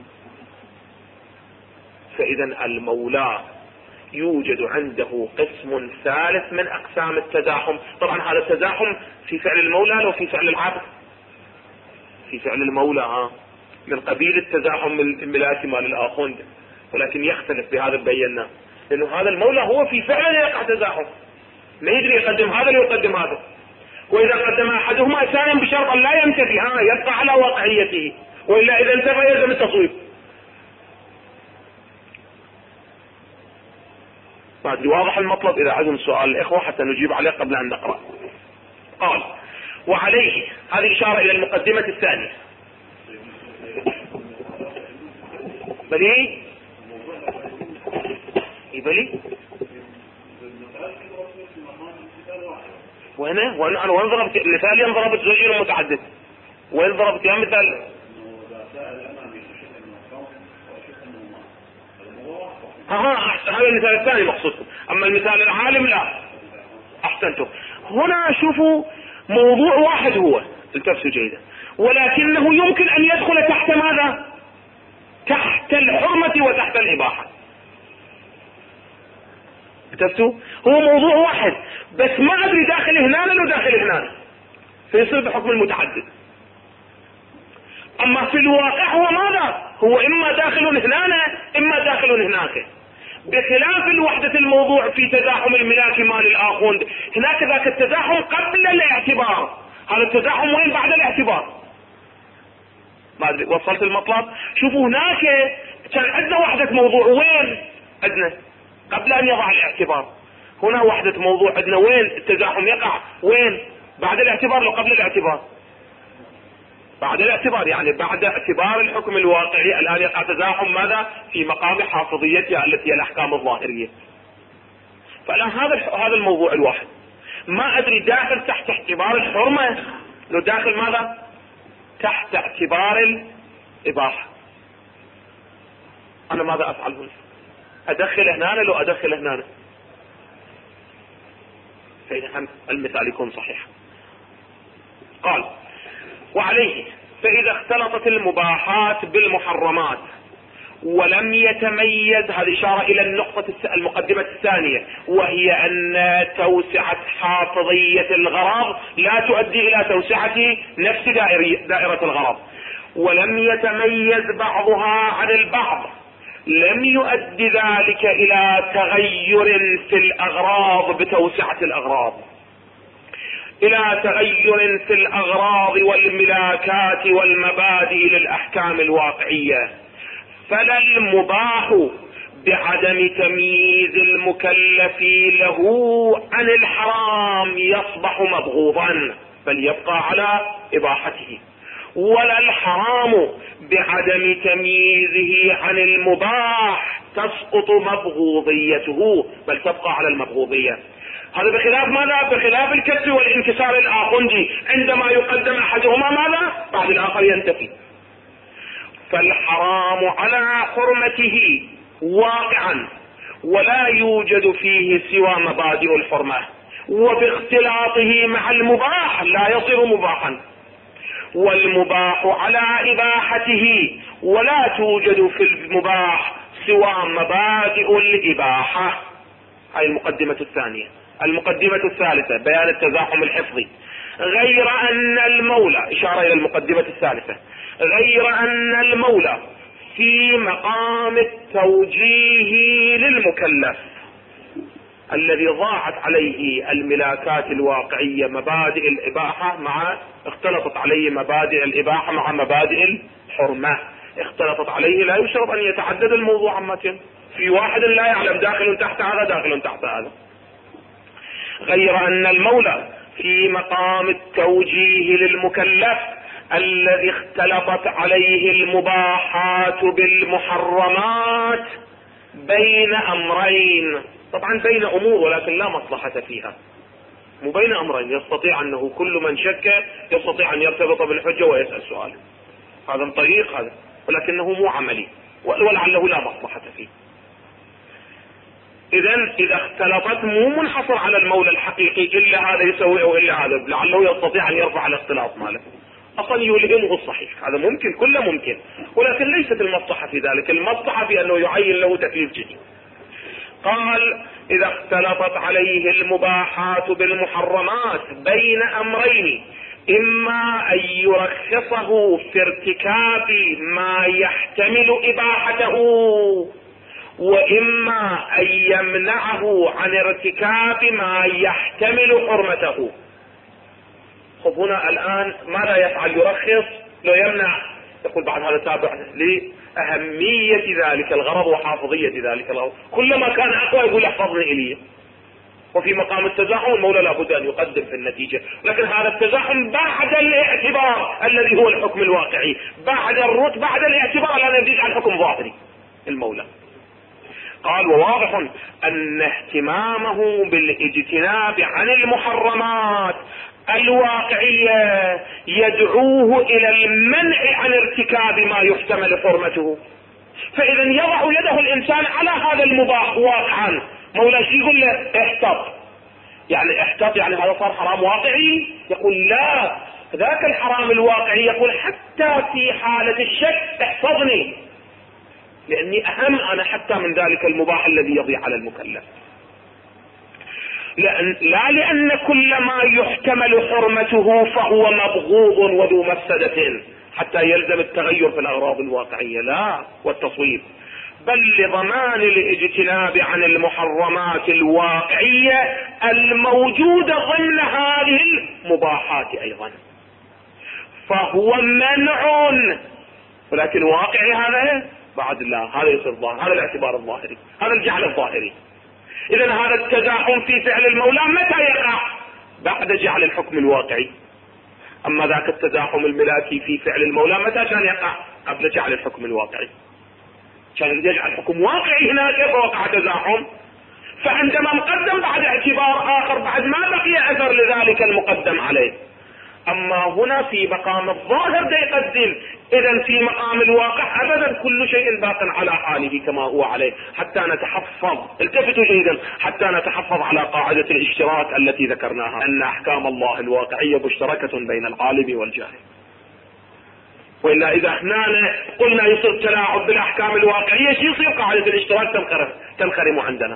فإذا المولى يوجد عنده قسم ثالث من أقسام التزاحم. طبعا هذا التزاحم في فعل المولى لو في فعل العبد؟ في فعل المولى ها من قبيل التزاحم الملاكي مال الآخوند، ولكن يختلف بهذا بينا، لأنه هذا المولى هو في فعل يقع تزاحم، ما يدري يقدم هذا ويقدم هذا، وإذا قدم أحدهما ثانيا بشرط أن لا ينتفي، ها يبقى على واقعيته، وإلا إذا انتفى يلزم التصويب. ما أدري واضح المطلب؟ إذا عزم سؤال الإخوة حتى نجيب عليه قبل أن نقرأ. قال: وعليه، هذه إشارة إلى المقدمة الثانية. بلي يبلي وهنا وين أنا وين ضربت مثال؟ ضربت زوجين متعدد، وين ضربت يا مثال؟ ها هذا المثال الثاني مقصود، أما المثال العالم لا. أحسنتم. هنا شوفوا موضوع واحد هو، التفسير جيدا، ولكنه يمكن أن يدخل تحت ماذا؟ تحت الحرمة وتحت الإباحة. التفسير هو موضوع واحد، بس ما أدري داخل هنا لو داخل هنا، فيصير بحكم المتعدد. أما في الواقع هو ماذا؟ هو إما داخل هنا إما داخل هناك، بخلاف الوحدة الموضوع في تزاحم الملاك مال الآخوند. هناك ذاك التزاحم قبل الاعتبار، هذا التزاحم وين؟ بعد الاعتبار. ما أدري وصلت المطلب؟ شوفوا هناك كان عندنا وحدة موضوع وين؟ عندنا قبل أن يضع الاعتبار. هنا وحدة موضوع عندنا وين التزاحم يقع؟ وين؟ بعد الاعتبار لو قبل الاعتبار؟ بعد الاعتبار، يعني بعد اعتبار الحكم الواقعي. الآن يقع تزاحم ماذا؟ في مقام حافظيتها التي هي الأحكام الظاهرية. فالآن هذا هذا الموضوع الواحد، ما أدري داخل تحت اعتبار الحرمة لو داخل ماذا؟ تحت اعتبار الإباحة. أنا ماذا أفعل هنا؟ أدخل هنا لو أدخل هنا؟ فإذا المثال يكون صحيح. قال وعليه فإذا اختلطت المباحات بالمحرمات ولم يتميز، هذه إشارة إلى النقطة المقدمة الثانية، وهي أن توسعة حافظية الغرض لا تؤدي إلى توسعة نفس دائرة الغرض. ولم يتميز بعضها عن البعض لم يؤدي ذلك إلى تغير في الأغراض بتوسعة الأغراض، إلى تغير في الأغراض والملاكات والمبادئ للأحكام الواقعية. فلا المباح بعدم تمييز المكلف له عن الحرام يصبح مبغوضا بل يبقى على إباحته، ولا الحرام بعدم تمييزه عن المباح تسقط مبغوضيته بل تبقى على المبغوضية. هذا بخلاف ماذا؟ بخلاف الكسر والانكسار الآخندي، عندما يقدم أحدهما ماذا؟ بعد الآخر ينتفي. فالحرام على حرمته واقعا ولا يوجد فيه سوى مبادئ الحرمة، وباختلاطه مع المباح لا يصير مباحا، والمباح على إباحته ولا توجد في المباح سوى مبادئ الإباحة. هذه المقدمة الثانية. المقدمة الثالثة بيان التزاحم الحفظي. غير أن المولى، إشارة إلى المقدمة الثالثة، غير أن المولى في مقام التوجيه للمكلف الذي ضاعت عليه الملاكات الواقعية مبادئ الإباحة مع اختلطت عليه مبادئ الإباحة مع مبادئ الحرمة، اختلطت عليه، لا يشرط أن يتعدد الموضوع عامة، في واحد لا يعلم داخل تحت هذا داخل تحت هذا. غير أن المولى في مقام التوجيه للمكلف الذي اختلطت عليه المباحات بالمحرمات بين أمرين، طبعا بين أمور ولكن لا مصلحة فيها، مو بين أمرين، يستطيع أنه كل من شك يستطيع أن يرتبط بالحجة ويسأل سؤال، هذا طريق هذا، ولكنه مو عملي ولعله لا مصلحة فيه. إذن إذا اختلطت مو منحصر على المولى الحقيقي إلا هذا يسوي أو إلا هذا، لعله يستطيع أن يرفع الاختلاط ماله، أصلا يلهمه الصحيح، هذا ممكن، كله ممكن، ولكن ليست المصلحة في ذلك، المصلحة في أنه يعين له تكليف جديد. قال إذا اختلطت عليه المباحات بالمحرمات بين أمرين، إما أن يرخصه في ارتكاب ما يحتمل إباحته، وإما أن يمنعه عن ارتكاب ما يحتمل حرمته. خب هنا الآن ماذا يفعل؟ يرخص لو يمنع؟ يقول بعد هذا تابع لأهمية ذلك الغرض وحافظية ذلك الغرض، كلما كان أقوى يقول احفظني إليه. وفي مقام التزاحم المولى لابد أن يقدم في النتيجة، لكن هذا التزاحم بعد الاعتبار الذي هو الحكم الواقعي، بعد الرد بعد الاعتبار لا نتيجة عن حكم ظاهري المولى. قال وواضح أن اهتمامه بالاجتناب عن المحرمات الواقعية يدعوه إلى المنع عن ارتكاب ما يحتمل حرمته. فإذا يضع يده الإنسان على هذا المباح واقعا، مولا شي يقول له احتط، يعني احتط يعني هذا صار حرام واقعي؟ يقول لا، ذاك الحرام الواقعي يقول حتى في حالة الشك احفظني، لأني أهم أنا حتى من ذلك المباح الذي يضيع على المكلف. لأن لا لأن كل ما يحتمل حرمته فهو مبغوض وذو مفسدة حتى يلزم التغير في الأغراض الواقعية، لا، والتصويب، بل لضمان الاجتناب عن المحرمات الواقعية الموجودة ضمن هذه المباحات أيضا، فهو منع، ولكن واقعي هذا بعد الله، هذا يصير ظاهر، هذا الاعتبار الظاهري، هذا الجعل الظاهري. إذن هذا التزاحم في فعل المولى متى يقع؟ بعد جعل الحكم الواقعي. أما ذاك التزاحم الملاكي في فعل المولى متى كان يقع؟ قبل جعل الحكم الواقعي، كان يجعل حكم واقعي هناك فوقع تزاحم، فعندما مقدم بعد اعتبار آخر بعد ما بقي أثر لذلك المقدم عليه، اما هنا في مقام الظاهر دا يقدم، اذا في مقام الواقع ابدا كل شيء باق على حاله كما هو عليه، حتى نتحفظ، التفتوا جيدا، حتى نتحفظ على قاعدة الاشتراك التي ذكرناها، ان احكام الله الواقعية مشتركة بين العالم والجاهل. وإلا إذا احنا قلنا يصير تلاعب بالأحكام الواقعية، شو يصير؟ قاعدة الاشتراك تنخرم تنخرم عندنا.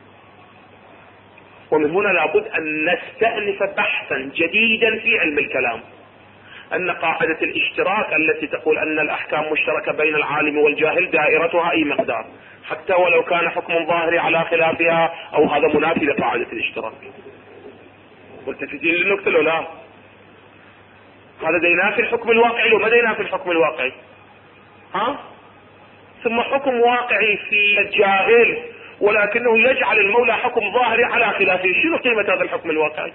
ومن هنا لابد أن نستأنف بحثا جديدا في علم الكلام، أن قاعدة الاشتراك التي تقول أن الأحكام مشتركة بين العالم والجاهل دائرتها أي مقدار، حتى ولو كان حكم ظاهري على خلافها، أو هذا منافي لقاعدة الاشتراك. ملتفتين للنكتة لو لا؟ هذا ديناه في الحكم الواقعي وما ديناه في الحكم الواقعي؟ ها؟ ثم حكم واقعي في الجاهل ولكنه يجعل المولى حكم ظاهري على خلافه، شنو قيمة هذا الحكم الواقعي؟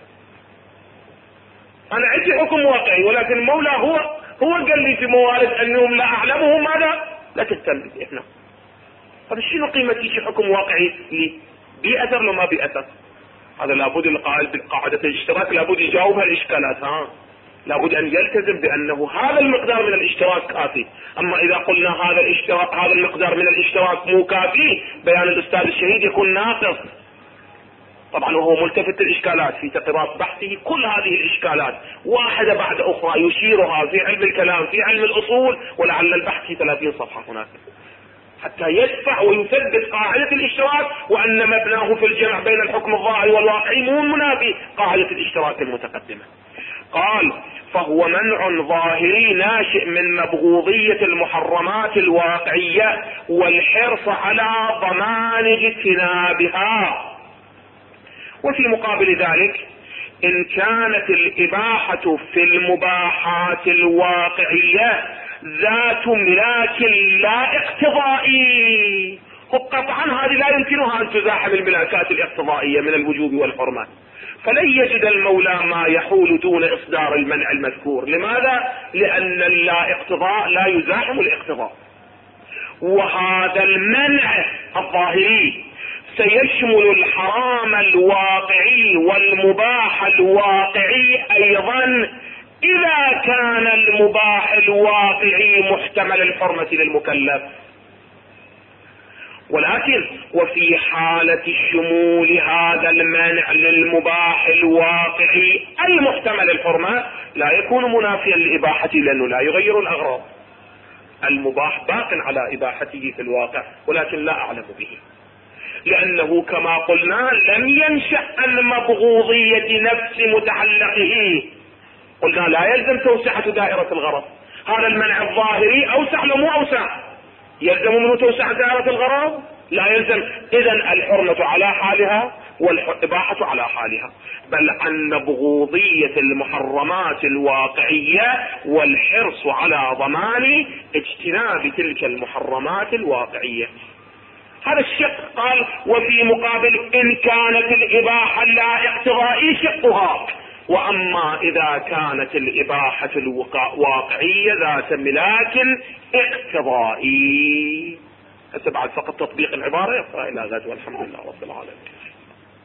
انا عندي حكم واقعي ولكن المولى هو هو قال لي في موارد انهم لا اعلمهم ماذا؟ لا تهتم به احنا. طيب شنو قيمة شيء حكم واقعي لي؟ بأثر لو ما بأثر؟ هذا لابد القائل بقاعدة الاشتراك لابد يجاوب هالاشكالات، ها؟ لابد ان يلتزم بانه هذا المقدار من الاشتراك كافي. اما اذا قلنا هذا الاشتراك هذا المقدار من الاشتراك مو كافي، بيان الاستاذ الشهيد يكون ناقص. طبعا وهو ملتفت الاشكالات في تقريرات بحثه، كل هذه الاشكالات واحدة بعد اخرى يشيرها في علم الكلام في علم الاصول، ولعل البحث في ثلاثين صفحة هناك، حتى يدفع ويثبت قاعدة الاشتراك، وان مبناه في الجمع بين الحكم الظاهري والواقعي مو منافي قاعدة الاشتراك المتقدمة. قال: فهو منع ظاهري ناشئ من مبغوضية المحرمات الواقعية والحرص على ضمان اجتنابها. وفي مقابل ذلك إن كانت الإباحة في المباحات الواقعية ذات ملاك لا اقتضائي، قطعا هذه لا يمكنها أن تزاحم الملاكات الاقتضائية من الوجوب والحرمات، فلن يجد المولى ما يحول دون إصدار المنع المذكور. لماذا؟ لأن اللا اقتضاء لا يزاحم الاقتضاء، وهذا المنع الظاهري سيشمل الحرام الواقعي والمباح الواقعي أيضا، إذا كان المباح الواقعي محتمل الحرمة للمكلف. ولكن وفي حالة شمول هذا المانع للمباح الواقعي المحتمل الحرمة لا يكون منافيا لإباحته، لأنه لا يغير الأغراض. المباح باق على إباحته في الواقع ولكن لا أعلم به، لأنه كما قلنا لم ينشأ عن مبغوضية نفس متعلقه. قلنا لا يلزم توسعة دائرة الغرض، هذا المنع الظاهري أوسع لو مو أوسع؟ يلزم منه توسع دائرة الغرض؟ لا يلزم. إذن الحرمة على حالها والإباحة على حالها، بل عن مبغوضية المحرمات الواقعية والحرص على ضمان اجتناب تلك المحرمات الواقعية. هذا الشق. قال: وفي مقابل إن كانت الإباحة لا اقتضائي شقها، وأما إذا كانت الإباحة الواقعية ذات ملاك اقتضائي. هسه بعد فقط تطبيق العبارة يقرأ إلى غد، والحمد لله رب العالمين.